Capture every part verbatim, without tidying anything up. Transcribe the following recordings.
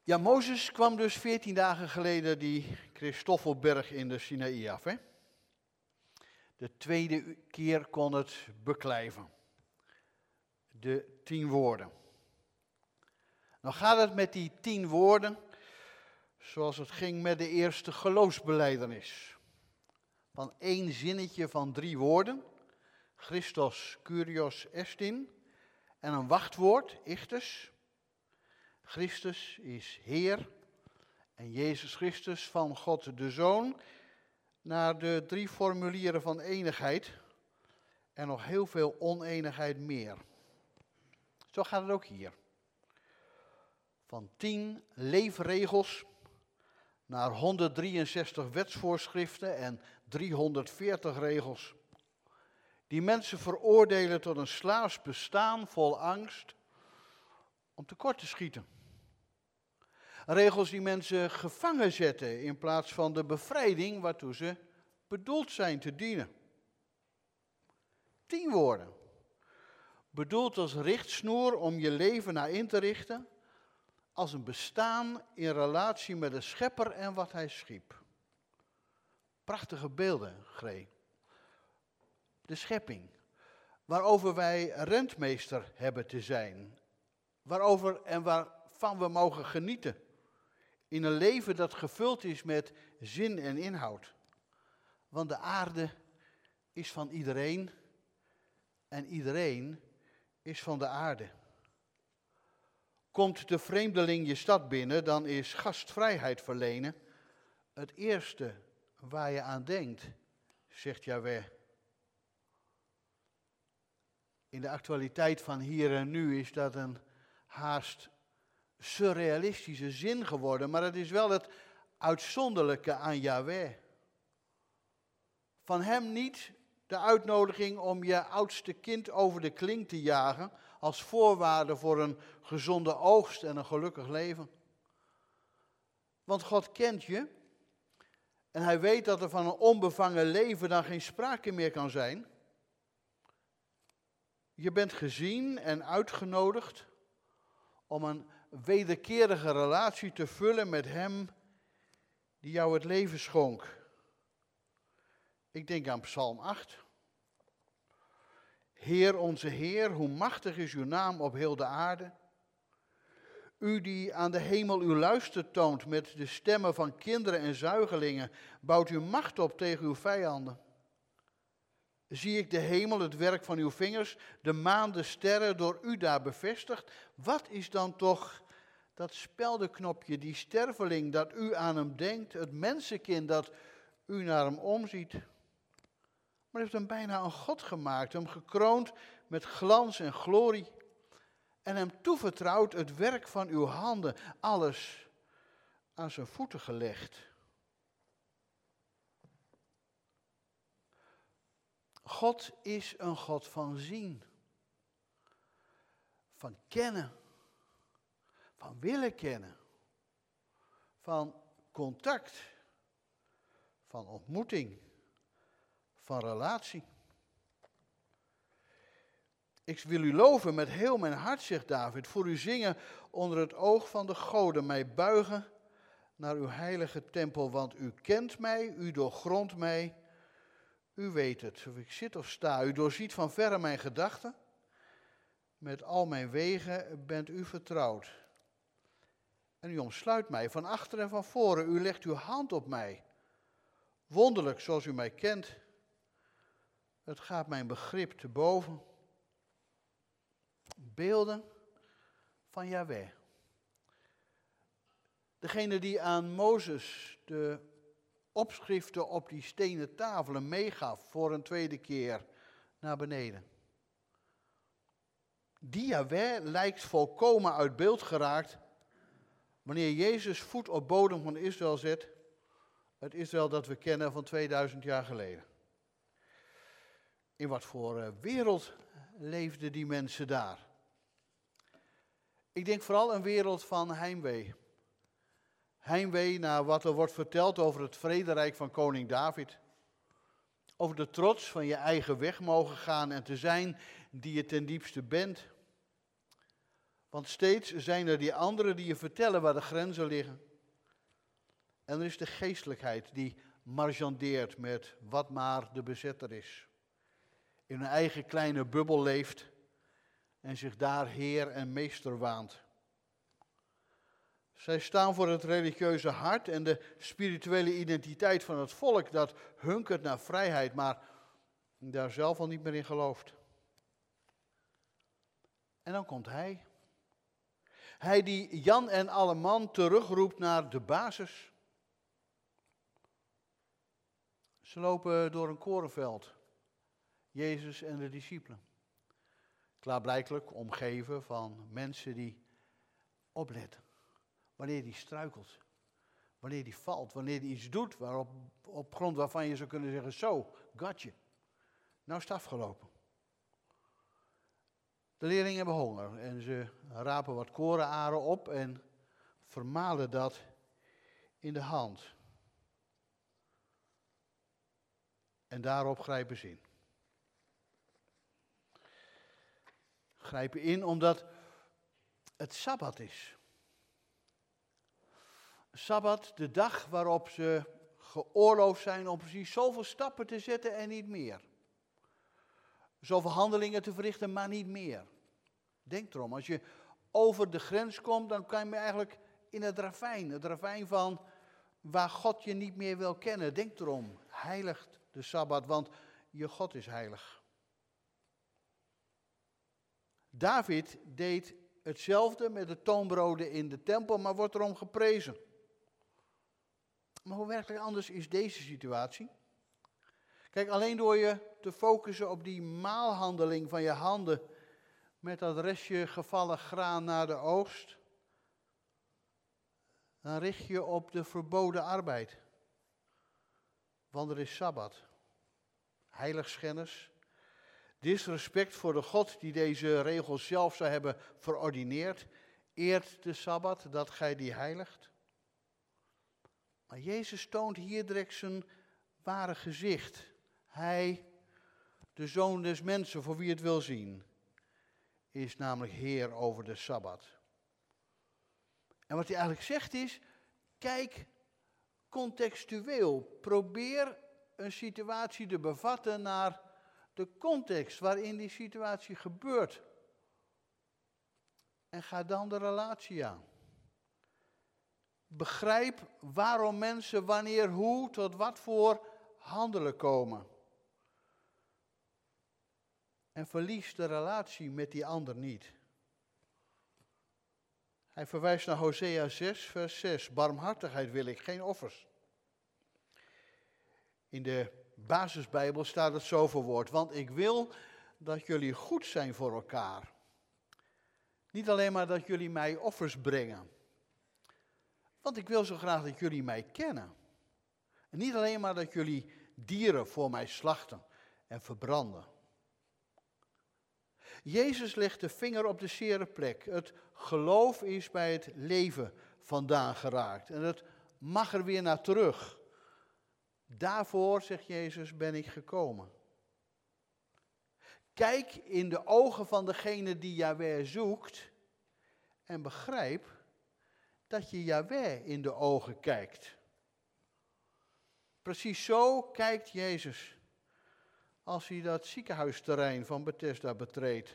Ja, Mozes kwam dus veertien dagen geleden die Christoffelberg in de Sinaï af. Hè? De tweede keer kon het beklijven. De tien woorden. Nou gaat het met die tien woorden zoals het ging met de eerste geloofsbelijdenis. Van één zinnetje van drie woorden. Christos, Kyrios, Estin. En een wachtwoord, ichtus. Christus is Heer en Jezus Christus van God de Zoon, naar de drie formulieren van enigheid en nog heel veel oneenigheid meer. Zo gaat het ook hier. Van tien leefregels naar honderddrieënzestig wetsvoorschriften en driehonderdveertig regels, die mensen veroordelen tot een slaafs bestaan vol angst om tekort te schieten. Regels die mensen gevangen zetten in plaats van de bevrijding waartoe ze bedoeld zijn te dienen. Tien woorden. Bedoeld als richtsnoer om je leven naar in te richten, als een bestaan in relatie met de schepper en wat hij schiep. Prachtige beelden, Gree. De schepping, waarover wij rentmeester hebben te zijn, waarover en waarvan we mogen genieten. In een leven dat gevuld is met zin en inhoud. Want de aarde is van iedereen en iedereen is van de aarde. Komt de vreemdeling je stad binnen, dan is gastvrijheid verlenen het eerste waar je aan denkt, zegt Yahweh. In de actualiteit van hier en nu is dat een haast surrealistische zin geworden, maar het is wel het uitzonderlijke aan Yahweh. Van hem niet de uitnodiging om je oudste kind over de klink te jagen als voorwaarde voor een gezonde oogst en een gelukkig leven. Want God kent je en hij weet dat er van een onbevangen leven dan geen sprake meer kan zijn. Je bent gezien en uitgenodigd om een wederkerige relatie te vullen met hem die jou het leven schonk. Ik denk aan Psalm acht. Heer onze Heer, hoe machtig is uw naam op heel de aarde. U die aan de hemel uw luister toont met de stemmen van kinderen en zuigelingen, bouwt uw macht op tegen uw vijanden. Zie ik de hemel, het werk van uw vingers, de maan, de sterren, door u daar bevestigd. Wat is dan toch dat speldenknopje, die sterveling, dat u aan hem denkt, het mensenkind dat u naar hem omziet? Maar u heeft hem bijna een God gemaakt, hem gekroond met glans en glorie en hem toevertrouwd het werk van uw handen, alles aan zijn voeten gelegd. God is een God van zien, van kennen, van willen kennen, van contact, van ontmoeting, van relatie. Ik wil u loven met heel mijn hart, zegt David, voor u zingen onder het oog van de goden, mij buigen naar uw heilige tempel, want u kent mij, u doorgrondt mij. U weet het, of ik zit of sta, u doorziet van verre mijn gedachten. Met al mijn wegen bent u vertrouwd. En u omsluit mij van achter en van voren, u legt uw hand op mij. Wonderlijk zoals u mij kent. Het gaat mijn begrip te boven. Beelden van Yahweh. Degene die aan Mozes de opschriften op die stenen tafelen meegaf voor een tweede keer naar beneden. Die Yahweh lijkt volkomen uit beeld geraakt wanneer Jezus voet op bodem van Israël zet. Het Israël dat we kennen van tweeduizend jaar geleden. In wat voor wereld leefden die mensen daar? Ik denk vooral een wereld van heimwee. Heimwee naar wat er wordt verteld over het vrederijk van koning David. Over de trots van je eigen weg mogen gaan en te zijn die je ten diepste bent. Want steeds zijn er die anderen die je vertellen waar de grenzen liggen. En er is de geestelijkheid die marchandeert met wat maar de bezetter is. In een eigen kleine bubbel leeft en zich daar heer en meester waant. Zij staan voor het religieuze hart en de spirituele identiteit van het volk dat hunkert naar vrijheid, maar daar zelf al niet meer in gelooft. En dan komt hij. Hij die Jan en Alleman terugroept naar de basis. Ze lopen door een korenveld, Jezus en de discipelen. Klaarblijkelijk omgeven van mensen die opletten. Wanneer die struikelt, wanneer die valt, wanneer die iets doet waarop, op grond waarvan je zou kunnen zeggen, zo, gotje. Nou is het afgelopen. De leerlingen hebben honger en ze rapen wat korenaren op en vermalen dat in de hand. En daarop grijpen ze in. Grijpen in omdat het Sabbat is. Sabbat, de dag waarop ze geoorloofd zijn om precies zoveel stappen te zetten en niet meer. Zoveel handelingen te verrichten, maar niet meer. Denk erom, als je over de grens komt, dan kan je eigenlijk in het ravijn. Het ravijn van waar God je niet meer wil kennen. Denk erom, heiligt de Sabbat, want je God is heilig. David deed hetzelfde met de toonbroden in de tempel, maar wordt erom geprezen. Maar hoe werkelijk anders is deze situatie? Kijk, alleen door je te focussen op die maalhandeling van je handen met dat restje gevallen graan naar de oogst, dan richt je op de verboden arbeid. Want er is Sabbat. Heiligschennis. Disrespect voor de God die deze regels zelf zou hebben verordineerd. Eert de Sabbat, dat gij die heiligt. Maar Jezus toont hier direct zijn ware gezicht. Hij, de Zoon des Mensen, voor wie het wil zien, is namelijk Heer over de Sabbat. En wat hij eigenlijk zegt is, kijk contextueel. Probeer een situatie te bevatten naar de context waarin die situatie gebeurt. En ga dan de relatie aan. Begrijp waarom mensen wanneer, hoe, tot wat voor handelen komen. En verlies de relatie met die ander niet. Hij verwijst naar Hosea zes, vers zes. Barmhartigheid wil ik, geen offers. In de basisbijbel staat het zo verwoord. Want ik wil dat jullie goed zijn voor elkaar. Niet alleen maar dat jullie mij offers brengen. Want ik wil zo graag dat jullie mij kennen. En niet alleen maar dat jullie dieren voor mij slachten en verbranden. Jezus legt de vinger op de zere plek. Het geloof is bij het leven vandaan geraakt. En het mag er weer naar terug. Daarvoor, zegt Jezus, ben ik gekomen. Kijk in de ogen van degene die Yahweh zoekt en begrijp dat je Yahweh in de ogen kijkt. Precies zo kijkt Jezus als hij dat ziekenhuisterrein van Bethesda betreedt.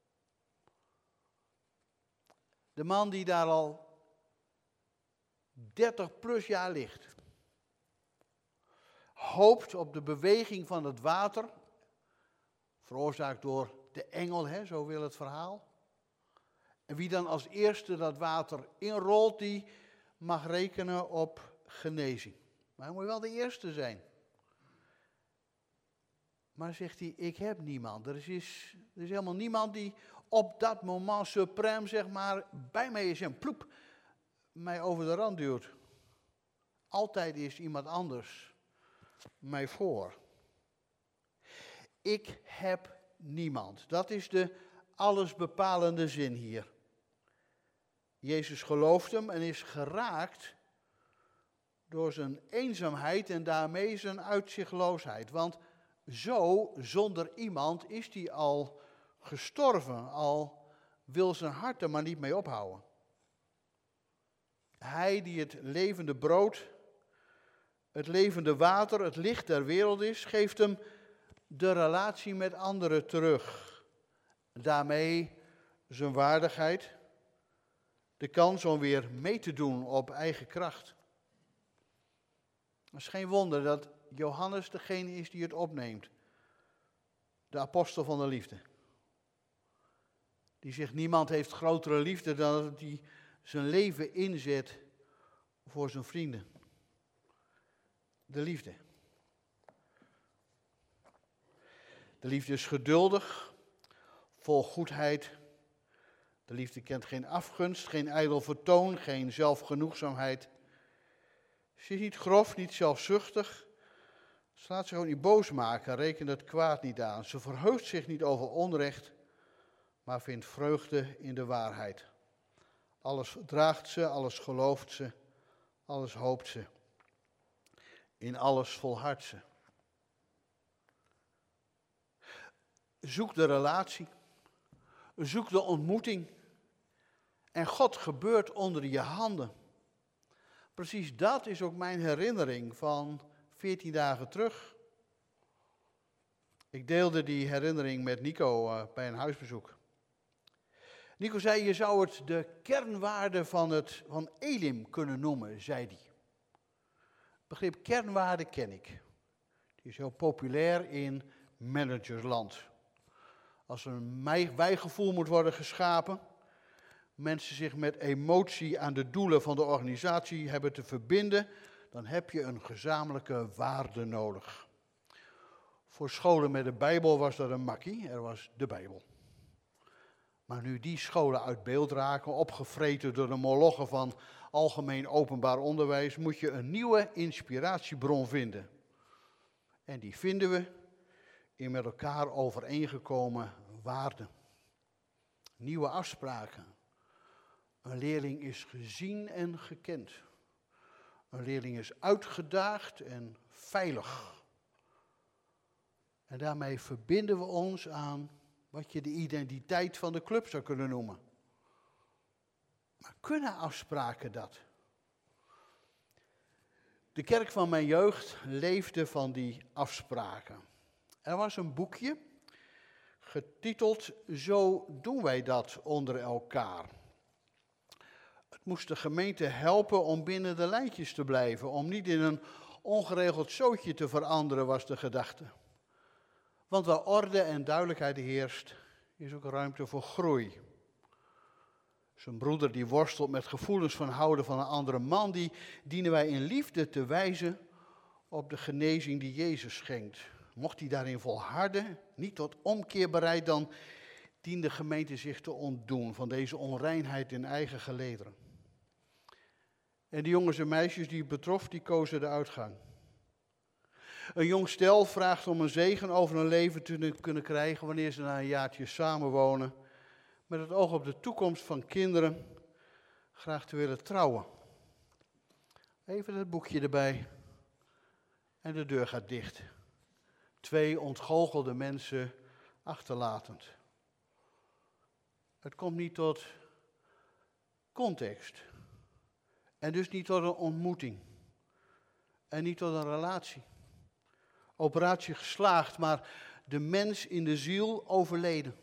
De man die daar al dertig plus jaar ligt, hoopt op de beweging van het water, veroorzaakt door de engel, hè, zo wil het verhaal. En wie dan als eerste dat water inrolt, die mag rekenen op genezing. Maar hij moet wel de eerste zijn. Maar zegt hij, ik heb niemand. Er is, er is helemaal niemand die op dat moment suprême, zeg maar, bij mij is en ploep, mij over de rand duwt. Altijd is iemand anders mij voor. Ik heb niemand. Dat is de allesbepalende zin hier. Jezus gelooft hem en is geraakt door zijn eenzaamheid en daarmee zijn uitzichtloosheid. Want zo, zonder iemand, is hij al gestorven, al wil zijn hart er maar niet mee ophouden. Hij die het levende brood, het levende water, het licht der wereld is, geeft hem de relatie met anderen terug. Daarmee zijn waardigheid, de kans om weer mee te doen op eigen kracht. Het is geen wonder dat Johannes degene is die het opneemt. De apostel van de liefde. Die zegt, niemand heeft grotere liefde dan dat hij zijn leven inzet voor zijn vrienden. De liefde. De liefde is geduldig, vol goedheid. De liefde kent geen afgunst, geen ijdel vertoon, geen zelfgenoegzaamheid. Ze is niet grof, niet zelfzuchtig. Ze laat zich ook niet boos maken, rekent het kwaad niet aan. Ze verheugt zich niet over onrecht, maar vindt vreugde in de waarheid. Alles draagt ze, alles gelooft ze, alles hoopt ze. In alles volhardt ze. Zoek de relatie. Zoek de ontmoeting. En God gebeurt onder je handen. Precies dat is ook mijn herinnering van veertien dagen terug. Ik deelde die herinnering met Nico uh, bij een huisbezoek. Nico zei, je zou het de kernwaarde van, het, van Elim kunnen noemen, zei hij. Het begrip kernwaarde ken ik. Die is heel populair in managersland. Als er een wijgevoel moet worden geschapen, mensen zich met emotie aan de doelen van de organisatie hebben te verbinden, dan heb je een gezamenlijke waarde nodig. Voor scholen met de Bijbel was dat een makkie, er was de Bijbel. Maar nu die scholen uit beeld raken, opgevreten door de molochen van algemeen openbaar onderwijs, moet je een nieuwe inspiratiebron vinden. En die vinden we in met elkaar overeengekomen waarden. Nieuwe afspraken. Een leerling is gezien en gekend. Een leerling is uitgedaagd en veilig. En daarmee verbinden we ons aan wat je de identiteit van de club zou kunnen noemen. Maar kunnen afspraken dat? De kerk van mijn jeugd leefde van die afspraken. Er was een boekje getiteld Zo doen wij dat onder elkaar. Het moest de gemeente helpen om binnen de lijntjes te blijven, om niet in een ongeregeld zootje te veranderen, was de gedachte. Want waar orde en duidelijkheid heerst, is ook ruimte voor groei. Zijn broeder die worstelt met gevoelens van houden van een andere man, die dienen wij in liefde te wijzen op de genezing die Jezus schenkt. Mocht hij daarin volharden, niet tot omkeer bereid, dan dient de gemeente zich te ontdoen van deze onreinheid in eigen gelederen. En de jongens en meisjes die het betrof, die kozen de uitgang. Een jong stel vraagt om een zegen over een leven te kunnen krijgen wanneer ze na een jaartje samenwonen, met het oog op de toekomst van kinderen, graag te willen trouwen. Even het boekje erbij en de deur gaat dicht. Twee ontgoochelde mensen achterlatend. Het komt niet tot context. En dus niet tot een ontmoeting. En niet tot een relatie. Operatie geslaagd, maar de mens in de ziel overleden.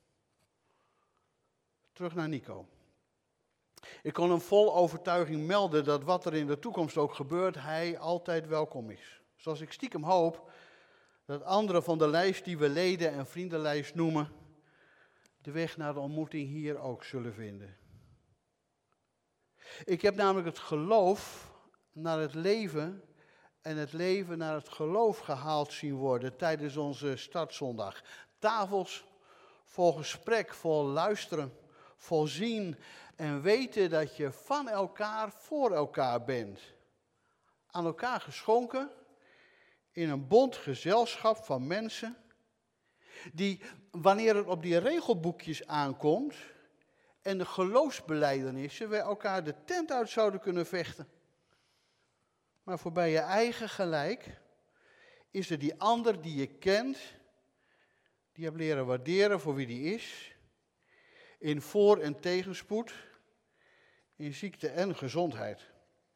Terug naar Nico. Ik kon hem vol overtuiging melden dat wat er in de toekomst ook gebeurt, hij altijd welkom is. Zoals ik stiekem hoop dat anderen van de lijst die we leden en vriendenlijst noemen, de weg naar de ontmoeting hier ook zullen vinden. Ik heb namelijk het geloof naar het leven en het leven naar het geloof gehaald zien worden tijdens onze startzondag. Tafels vol gesprek, vol luisteren, vol zien en weten dat je van elkaar voor elkaar bent. Aan elkaar geschonken in een bond gezelschap van mensen die, wanneer het op die regelboekjes aankomt en de geloofsbelijdenissen, wij elkaar de tent uit zouden kunnen vechten. Maar voorbij je eigen gelijk is er die ander die je kent, die je hebt leren waarderen voor wie die is, in voor- en tegenspoed, in ziekte en gezondheid.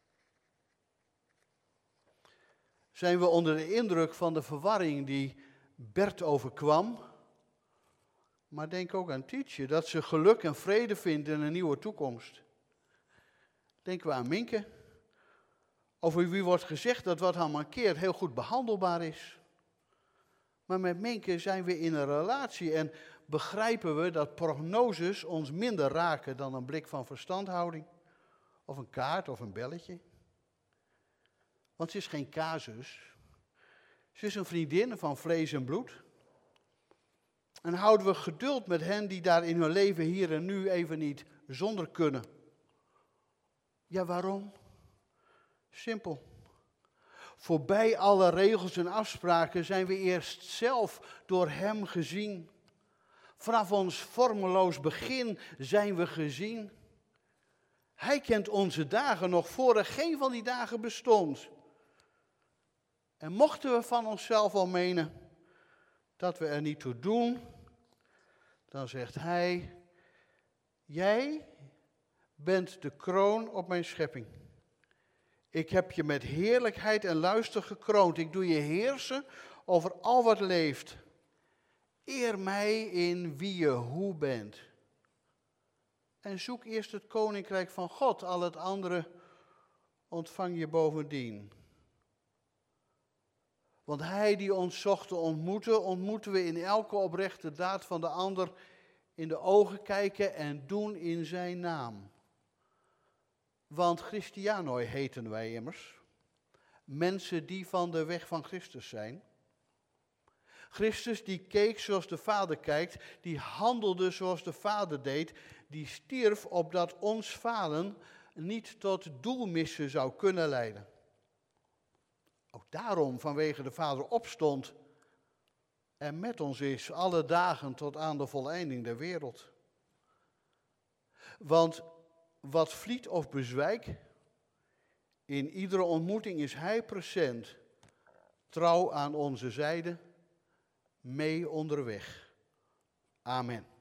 Zijn we onder de indruk van de verwarring die Bert overkwam, maar denk ook aan Tietje, dat ze geluk en vrede vindt in een nieuwe toekomst. Denken we aan Minke, over wie wordt gezegd dat wat haar mankeert heel goed behandelbaar is. Maar met Minke zijn we in een relatie en begrijpen we dat prognoses ons minder raken dan een blik van verstandhouding, of een kaart of een belletje. Want ze is geen casus, ze is een vriendin van vlees en bloed. En houden we geduld met hen die daar in hun leven hier en nu even niet zonder kunnen. Ja, waarom? Simpel. Voorbij alle regels en afspraken zijn we eerst zelf door hem gezien. Vanaf ons vormeloos begin zijn we gezien. Hij kent onze dagen nog voor er geen van die dagen bestond. En mochten we van onszelf al menen dat we er niet toe doen, dan zegt hij, jij bent de kroon op mijn schepping. Ik heb je met heerlijkheid en luister gekroond. Ik doe je heersen over al wat leeft. Eer mij in wie je hoe bent. En zoek eerst het koninkrijk van God. Al het andere ontvang je bovendien. Want hij die ons zocht te ontmoeten, ontmoeten we in elke oprechte daad van de ander in de ogen kijken en doen in zijn naam. Want Christianoi heten wij immers. Mensen die van de weg van Christus zijn. Christus die keek zoals de Vader kijkt, die handelde zoals de Vader deed, die stierf opdat ons falen niet tot doelmissen zou kunnen leiden. Ook daarom vanwege de Vader opstond en met ons is alle dagen tot aan de voleinding der wereld. Want wat vliet of bezwijkt, in iedere ontmoeting is hij present, trouw aan onze zijde, mee onderweg. Amen.